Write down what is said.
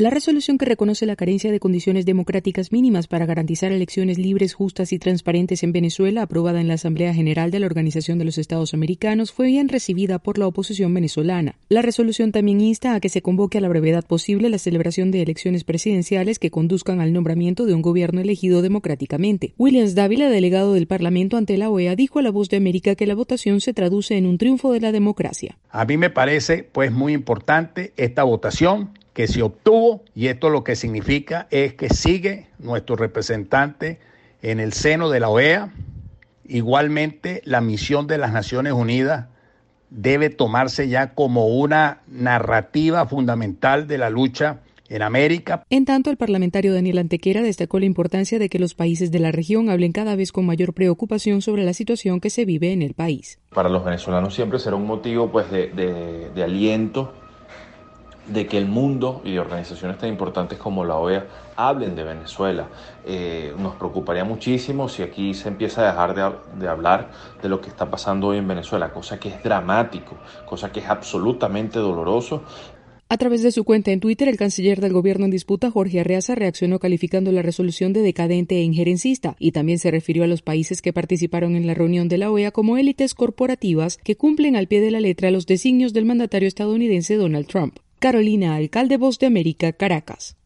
La resolución que reconoce la carencia de condiciones democráticas mínimas para garantizar elecciones libres, justas y transparentes en Venezuela, aprobada en la Asamblea General de la Organización de los Estados Americanos, fue bien recibida por la oposición venezolana. La resolución también insta a que se convoque a la brevedad posible la celebración de elecciones presidenciales que conduzcan al nombramiento de un gobierno elegido democráticamente. Williams Dávila, delegado del Parlamento ante la OEA, dijo a La Voz de América que la votación se traduce en un triunfo de la democracia. A mí me parece muy importante esta votación que se obtuvo, y esto lo que significa es que sigue nuestro representante en el seno de la OEA. Igualmente, la misión de las Naciones Unidas debe tomarse ya como una narrativa fundamental de la lucha en América. En tanto, el parlamentario Daniel Antequera destacó la importancia de que los países de la región hablen cada vez con mayor preocupación sobre la situación que se vive en el país. Para los venezolanos siempre será un motivo de aliento de que el mundo y de organizaciones tan importantes como la OEA hablen de Venezuela. Nos preocuparía muchísimo si aquí se empieza a dejar de hablar de lo que está pasando hoy en Venezuela, cosa que es dramático, cosa que es absolutamente doloroso. A través de su cuenta en Twitter, el canciller del gobierno en disputa, Jorge Arreaza, reaccionó calificando la resolución de decadente e injerencista y también se refirió a los países que participaron en la reunión de la OEA como élites corporativas que cumplen al pie de la letra los designios del mandatario estadounidense Donald Trump. Carolina Alcalde, Voz de América, Caracas.